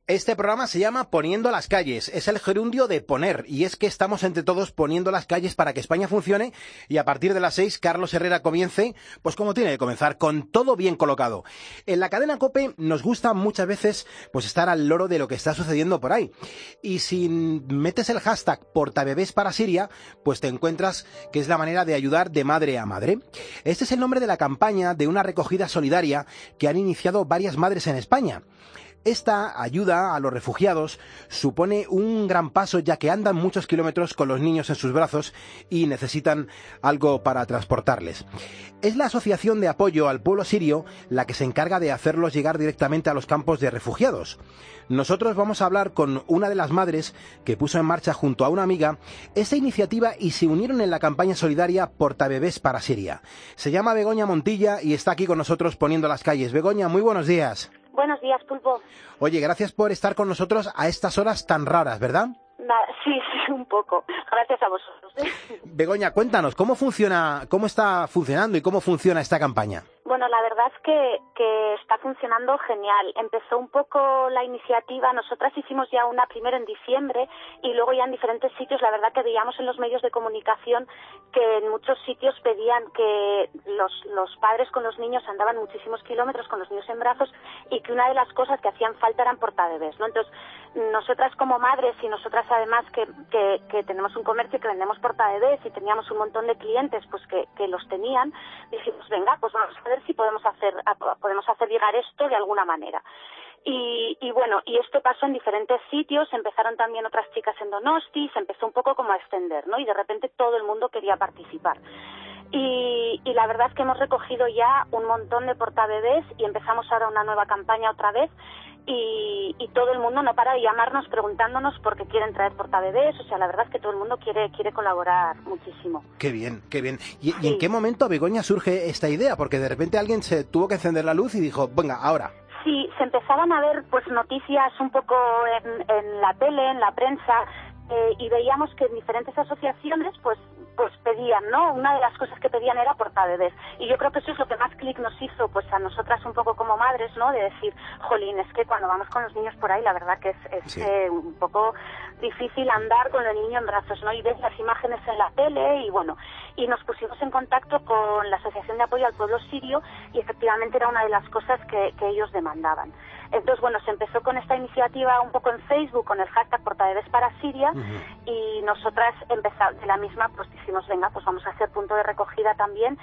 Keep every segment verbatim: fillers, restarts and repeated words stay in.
Este programa se llama Poniendo las calles, es el gerundio de poner, y es que estamos entre todos poniendo las calles para que España funcione y a partir de las seis Carlos Herrera comience, pues como tiene que comenzar, con todo bien colocado. En la cadena COPE nos gusta muchas veces pues estar al loro de lo que está sucediendo por ahí, y si metes el hashtag Portabebés para Siria, pues te encuentras que es la manera de ayudar de madre a madre. Este es el nombre de la campaña de una recogida solidaria que han iniciado varias madres en España. Esta ayuda a los refugiados supone un gran paso, ya que andan muchos kilómetros con los niños en sus brazos y necesitan algo para transportarles. Es la Asociación de Apoyo al Pueblo Sirio la que se encarga de hacerlos llegar directamente a los campos de refugiados. Nosotros vamos a hablar con una de las madres que puso en marcha junto a una amiga esta iniciativa y se unieron en la campaña solidaria Portabebés para Siria. Se llama Begoña Montilla y está aquí con nosotros poniendo las calles. Begoña, muy buenos días. Buenos días, Pulpo. Oye, gracias por estar con nosotros a estas horas tan raras, ¿verdad? Sí, sí, un poco. Gracias a vosotros. Begoña, cuéntanos, ¿cómo funciona, cómo está funcionando y cómo funciona esta campaña? Bueno, la verdad es que, que está funcionando genial. Empezó un poco la iniciativa, nosotras hicimos ya una primero en diciembre y luego ya en diferentes sitios. La verdad que veíamos en los medios de comunicación que en muchos sitios pedían que los, los padres con los niños andaban muchísimos kilómetros con los niños en brazos y que una de las cosas que hacían falta eran portabebés, ¿no? Entonces, nosotras como madres y nosotras además que, que, que tenemos un comercio que vendemos portabebés y teníamos un montón de clientes pues que, que los tenían, dijimos, venga, pues vamos a ver si podemos hacer podemos hacer llegar esto de alguna manera. Y, y bueno, y esto pasó en diferentes sitios, empezaron también otras chicas en Donosti, se empezó un poco como a extender, ¿no? Y de repente todo el mundo quería participar. Y, y la verdad es que hemos recogido ya un montón de portabebés y empezamos ahora una nueva campaña otra vez. Y, y todo el mundo no para de llamarnos preguntándonos por qué quieren traer portabebés. O sea, la verdad es que todo el mundo quiere quiere colaborar muchísimo. Qué bien, qué bien. ¿Y, sí. ¿y en qué momento, Begoña, surge esta idea? Porque de repente alguien se tuvo que encender la luz y dijo, venga, ahora. Sí, se empezaban a ver pues noticias un poco en, en la tele, en la prensa, eh, y veíamos que en diferentes asociaciones pues pues pedían, ¿no? Una de las cosas que pedían era portabebés. Y yo creo que eso es lo que más clic nos hizo, pues a nosotras un poco como madres, ¿no? De decir, jolín, es que cuando vamos con los niños por ahí, la verdad que es, es sí. eh, un poco difícil andar con el niño en brazos, ¿no? Y ves las imágenes en la tele y bueno, y nos pusimos en contacto con la Asociación de Apoyo al Pueblo Sirio y efectivamente era una de las cosas que, que ellos demandaban. Entonces, bueno, se empezó con esta iniciativa un poco en Facebook, con el hashtag Portabebés para Siria, uh-huh. y nosotras empezamos de la misma, pues dijimos, venga, pues vamos a hacer punto de recogida también,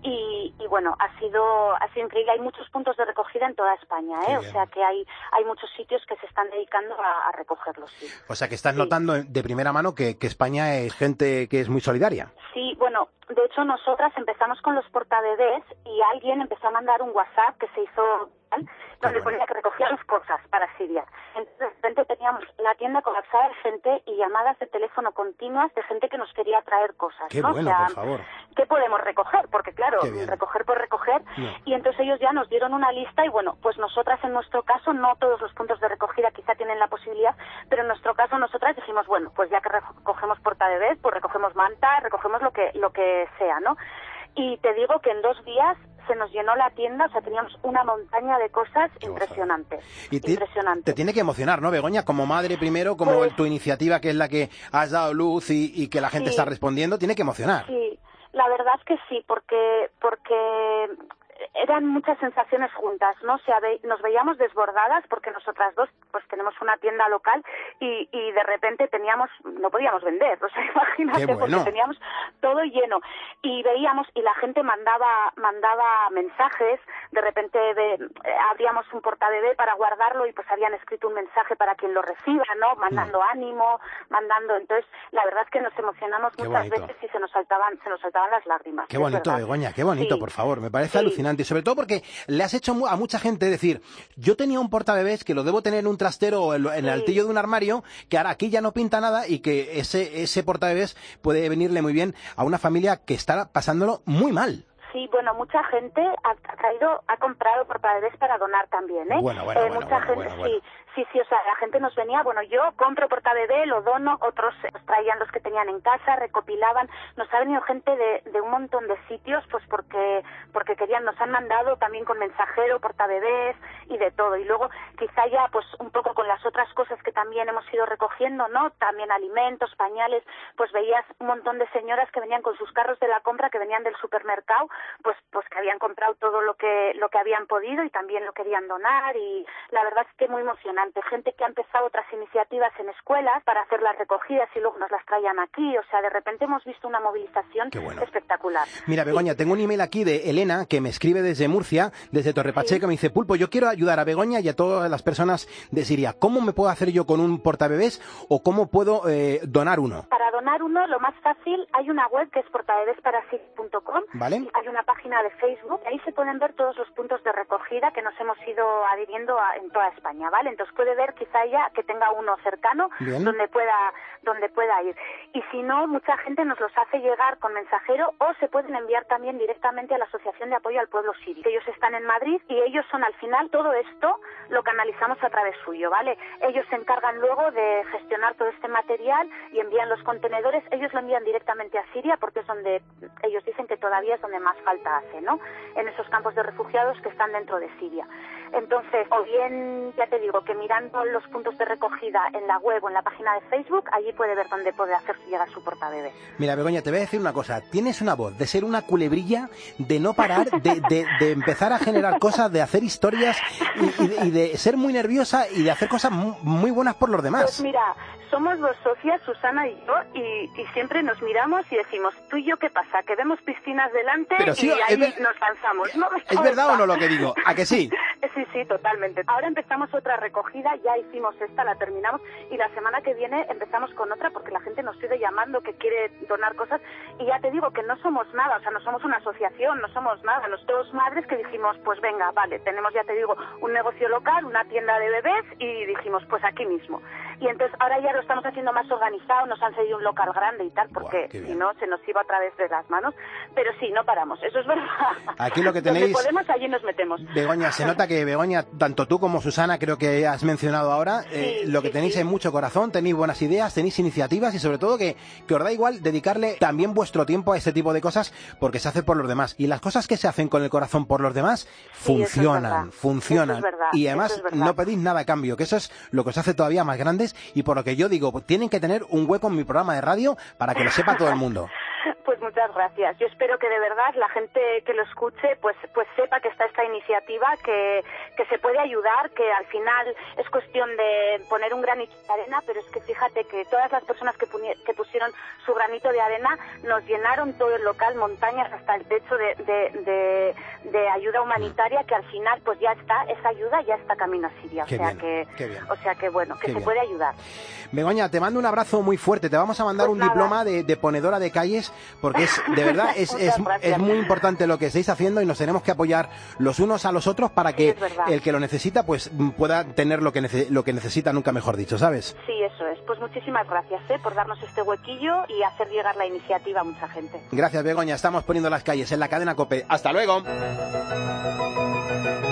y, y bueno, ha sido ha sido increíble. Hay muchos puntos de recogida en toda España, ¿eh? O sea que hay hay muchos sitios que se están dedicando a, a recogerlos, sí. O sea que estás sí. notando de primera mano que, que España es gente que es muy solidaria. Sí, bueno, de hecho nosotras empezamos con los portabebés y alguien empezó a mandar un WhatsApp que se hizo donde bueno. ponía que recogíamos cosas para Siria. Entonces de repente teníamos la tienda colapsada de gente y llamadas de teléfono continuas de gente que nos quería traer cosas. Qué ¿no? bueno, o sea, por favor. ¿qué podemos recoger? Porque claro, recoger por recoger. No. Y entonces ellos ya nos dieron una lista y bueno, pues nosotras en nuestro caso, no todos los puntos de recogida quizá tienen la posibilidad, pero en nuestro caso nosotras dijimos, bueno, pues ya que recogemos portabebés, pues recogemos manta, recogemos lo que lo que sea, ¿no? Y te digo que en dos días se nos llenó la tienda, o sea, teníamos una montaña de cosas Qué impresionantes. Y te, impresionantes. Te tiene que emocionar, ¿no, Begoña? Como madre primero, como pues, tu iniciativa, que es la que has dado luz y, y que la gente sí. está respondiendo, tiene que emocionar. Sí, la verdad es que sí, porque porque eran muchas sensaciones juntas, ¿no? O sea, ve, nos veíamos desbordadas porque nosotras dos pues tenemos una tienda local y, y de repente teníamos, no podíamos vender, o sea, imagínate, bueno. porque teníamos todo lleno y veíamos y la gente mandaba mandaba mensajes, de repente de, eh, abríamos un portabebé para guardarlo y pues habían escrito un mensaje para quien lo reciba, ¿no? Mandando mm. ánimo, mandando, entonces la verdad es que nos emocionamos qué muchas bonito. veces y se nos saltaban se nos saltaban las lágrimas. Qué bonito, Begoña, qué bonito, sí. por favor, me parece sí. alucinante, y sobre todo porque le has hecho a mucha gente decir, yo tenía un portabebés que lo debo tener en un trastero o en el sí. altillo de un armario, que ahora aquí ya no pinta nada y que ese ese portabebés puede venirle muy bien a una familia que está pasándolo muy mal. Sí, bueno, mucha gente ha traído, ha comprado portabebés para donar también, ¿eh? Bueno, bueno, eh bueno, mucha bueno, gente, bueno, bueno. sí, sí, sí, o sea, la gente nos venía, bueno, yo compro portabebé, lo dono, otros traían los que tenían en casa, recopilaban, nos ha venido gente de, de un montón de sitios, pues porque porque querían, nos han mandado también con mensajero, portabebés y de todo, y luego quizá ya, pues un poco con las otras otras cosas que también hemos ido recogiendo, ¿no? También alimentos, pañales, pues veías un montón de señoras que venían con sus carros de la compra, que venían del supermercado, pues pues que habían comprado todo lo que lo que habían podido y también lo querían donar, y la verdad es que muy emocionante. Gente que ha empezado otras iniciativas en escuelas para hacer las recogidas y luego nos las traían aquí, o sea, de repente hemos visto una movilización bueno. espectacular. Mira, Begoña, sí. Tengo un email aquí de Elena, que me escribe desde Murcia, desde Torrepacheco, sí. que me dice: Pulpo, yo quiero ayudar a Begoña y a todas las personas de Siria. ¿Cómo me puedo hacer yo con un portabebés o cómo puedo eh, donar uno? Para donar uno, lo más fácil, hay una web que es portabebés para siria punto com, ¿vale? Hay una página de Facebook, ahí se pueden ver todos los puntos de recogida que nos hemos ido adhiriendo a, en toda España, ¿vale? Entonces puede ver quizá ella que tenga uno cercano Bien. donde pueda donde pueda ir. Y si no, mucha gente nos los hace llegar con mensajero o se pueden enviar también directamente a la Asociación de Apoyo al Pueblo Sirio. Ellos están en Madrid y ellos son, al final, todo esto lo canalizamos a través suyo, ¿vale? Ellos se encargan luego de gestionar todo este material y envían los contenedores. Ellos lo envían directamente a Siria porque es donde ellos dicen que todavía es donde más falta hace, ¿no? En esos campos de refugiados que están dentro de Siria. Entonces, o bien, ya te digo, que mirando los puntos de recogida en la web o en la página de Facebook, allí puede ver dónde puede hacer llegar su portabebé. Mira, Begoña, te voy a decir una cosa. Tienes una voz de ser una culebrilla, de no parar, de, de, de empezar a generar cosas, de hacer historias y, y, de, y de ser muy nerviosa y de hacer cosas muy, muy buenas por los demás. Pues mira, somos dos socias, Susana y yo, y, y siempre nos miramos y decimos, ¿tú y yo qué pasa? Que vemos piscinas delante Pero sí, y ahí ver... nos lanzamos, ¿no? ¿Es verdad o no lo que digo? ¿A que sí? Sí, sí, totalmente. Ahora empezamos otra recogida, ya hicimos esta, la terminamos, y la semana que viene empezamos con otra porque la gente nos sigue llamando que quiere donar cosas, y ya te digo que no somos nada, o sea, no somos una asociación, no somos nada, los dos madres que dijimos, pues venga, vale, tenemos, ya te digo, un negocio local, una tienda de bebés, y dijimos, pues aquí mismo. Y entonces ahora ya lo estamos haciendo más organizado, nos han cedido un local grande y tal, porque wow, si no se nos iba a través de las manos, pero sí, no paramos, eso es verdad. Aquí lo que tenéis... Donde podemos, allí nos metemos. Begoña, se nota que Begoña, tanto tú como Susana, creo que has mencionado ahora, sí, eh, lo que sí, tenéis sí. es mucho corazón, tenéis buenas ideas, tenéis iniciativas y sobre todo que, que os da igual dedicarle también vuestro tiempo a este tipo de cosas porque se hace por los demás. Y las cosas que se hacen con el corazón por los demás sí, funcionan, es funcionan. Es verdad, y además es no pedís nada a cambio, que eso es lo que os hace todavía más grandes y por lo que yo digo, pues, tienen que tener un hueco en mi programa de radio para que lo sepa todo el mundo. Pues muchas gracias. Yo espero que de verdad la gente que lo escuche pues pues sepa que está esta iniciativa, que, que se puede ayudar, que al final es cuestión de poner un granito de arena, pero es que fíjate que todas las personas que, que pusieron su granito de arena nos llenaron todo el local, montañas hasta el techo de, de, de, de ayuda humanitaria, que al final pues ya está, esa ayuda ya está camino a Siria. Qué o sea bien, que qué bien. o sea que bueno, que Qué se bien. puede ayudar. Begoña, te mando un abrazo muy fuerte, te vamos a mandar pues un nada. diploma de, de ponedora de calles porque es, de verdad, es, es, es muy importante lo que estáis haciendo y nos tenemos que apoyar los unos a los otros para que sí, el que lo necesita pues pueda tener lo que, nece lo que necesita, nunca mejor dicho, ¿sabes? Sí, eso es. Pues muchísimas gracias ¿eh? por darnos este huequillo y hacer llegar la iniciativa a mucha gente. Gracias, Begoña. Estamos poniendo las calles en la cadena COPE. ¡Hasta luego!